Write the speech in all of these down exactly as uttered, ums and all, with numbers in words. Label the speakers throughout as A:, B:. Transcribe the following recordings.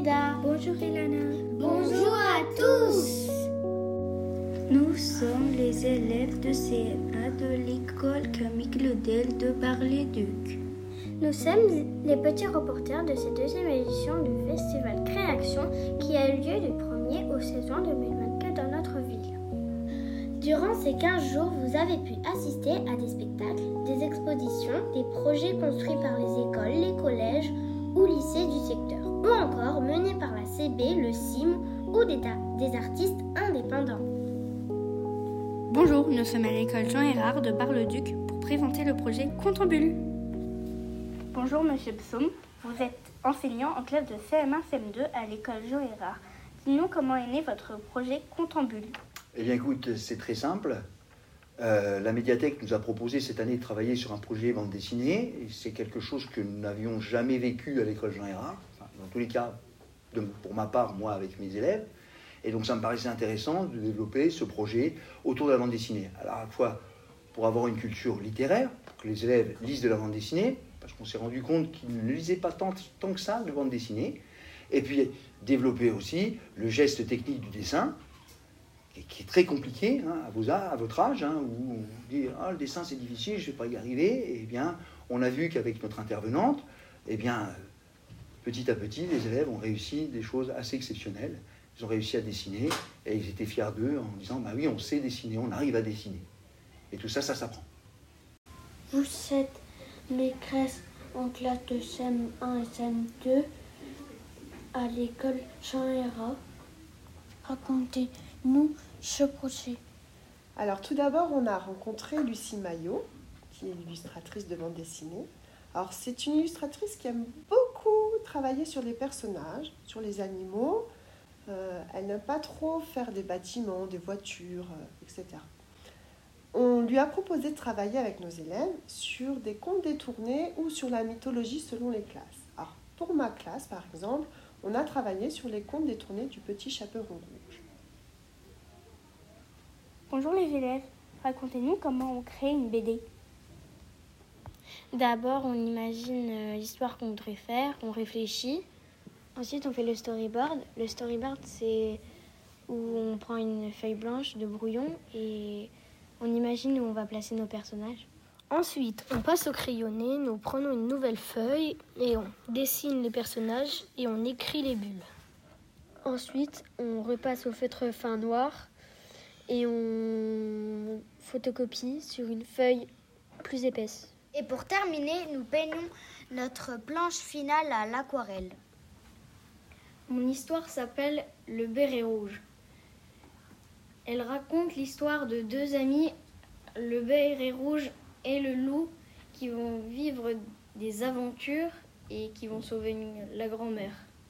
A: Linda.
B: Bonjour Elana.
C: Bonjour à tous.
B: Nous sommes les élèves de C M un de l'école Camille Claudel de Bar-le-Duc.
A: Nous sommes les petits reporters de cette deuxième édition du Festival Créaction qui a eu lieu du premier au seize juin deux mille vingt-quatre dans notre ville. Durant ces quinze jours, vous avez pu assister à des spectacles, des expositions, des projets construits par les écoles, les collèges ou lycées du secteur, ou encore menés par la C B, le C I M ou des, ta- des artistes indépendants.
D: Bonjour, nous sommes à l'école Jean Hérard de Bar-le-Duc pour présenter le projet Compte en Bulle.
E: Bonjour Monsieur Psaume, vous êtes enseignant en classe de C M un C M deux à l'école Jean Hérard. Dites-nous comment est né votre projet Compte en Bulle.
F: Eh bien écoute, c'est très simple. Euh, la médiathèque nous a proposé cette année de travailler sur un projet bande dessinée. Et c'est quelque chose que nous n'avions jamais vécu à l'école Jean Hérard. Enfin, dans tous les cas, de, pour ma part, moi avec mes élèves. Et donc ça me paraissait intéressant de développer ce projet autour de la bande dessinée. Alors à la fois pour avoir une culture littéraire, pour que les élèves lisent de la bande dessinée, parce qu'on s'est rendu compte qu'ils ne lisaient pas tant, tant que ça de bande dessinée. Et puis développer aussi le geste technique du dessin, qui est très compliqué hein, à, vos, à votre âge, hein, où on dit ah, le dessin c'est difficile, je ne vais pas y arriver. Et bien, on a vu qu'avec notre intervenante, eh bien, petit à petit, les élèves ont réussi des choses assez exceptionnelles. Ils ont réussi à dessiner et ils étaient fiers d'eux en disant bah oui, on sait dessiner, on arrive à dessiner. Et tout ça, ça s'apprend.
A: Vous êtes maîtresse en classe de C M un et C M deux à l'école Jean Hérard. Racontez-nous ce projet.
G: Alors tout d'abord, on a rencontré Lucie Maillot, qui est illustratrice de bande dessinée. Alors c'est une illustratrice qui aime beaucoup travailler sur les personnages, sur les animaux. Euh, elle n'aime pas trop faire des bâtiments, des voitures, euh, et cetera. On lui a proposé de travailler avec nos élèves sur des contes détournés ou sur la mythologie selon les classes. Alors pour ma classe, par exemple, on a travaillé sur les contes détournés du Petit Chaperon Rouge.
E: Bonjour les élèves, racontez-nous comment on crée une B D.
A: D'abord, on imagine l'histoire qu'on voudrait faire, on réfléchit. Ensuite, on fait le storyboard. Le storyboard, c'est où on prend une feuille blanche de brouillon et on imagine où on va placer nos personnages. Ensuite, on passe au crayonné, nous prenons une nouvelle feuille et on dessine les personnages et on écrit les bulles. Ensuite, on repasse au feutre fin noir et on photocopie sur une feuille plus épaisse.
C: Et pour terminer, nous peignons notre planche finale à l'aquarelle.
B: Mon histoire s'appelle Le Béret Rouge. Elle raconte l'histoire de deux amis, le Béret Rouge et le loup, qui vont vivre des aventures et qui vont sauver une, la grand-mère.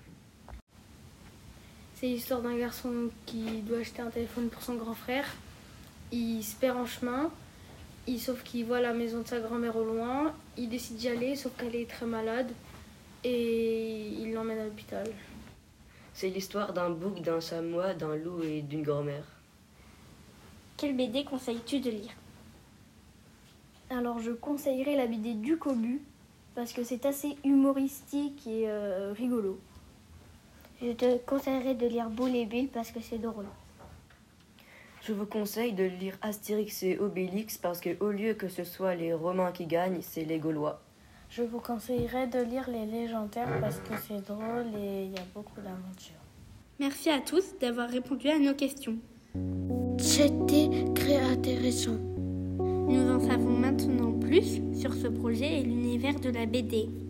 B: C'est l'histoire d'un garçon qui doit acheter un téléphone pour son grand frère. Il se perd en chemin, il, sauf qu'il voit la maison de sa grand-mère au loin. Il décide d'y aller, sauf qu'elle est très malade et il l'emmène à l'hôpital.
H: C'est l'histoire d'un bouc, d'un chamois, d'un loup et d'une grand-mère.
E: Quelle B D conseilles-tu de lire?
B: Alors je conseillerais la B D du Cobu parce que c'est assez humoristique et euh, rigolo.
A: Je te conseillerais de lire Boule et Bill parce que c'est drôle.
H: Je vous conseille de lire Astérix et Obélix parce qu'au lieu que ce soit les Romains qui gagnent, c'est les Gaulois.
B: Je vous conseillerais de lire Les Légendaires parce que c'est drôle et il y a beaucoup d'aventures.
D: Merci à tous d'avoir répondu à nos questions.
A: C'était très intéressant.
D: Nous en savons maintenant plus sur ce projet et l'univers de la B D.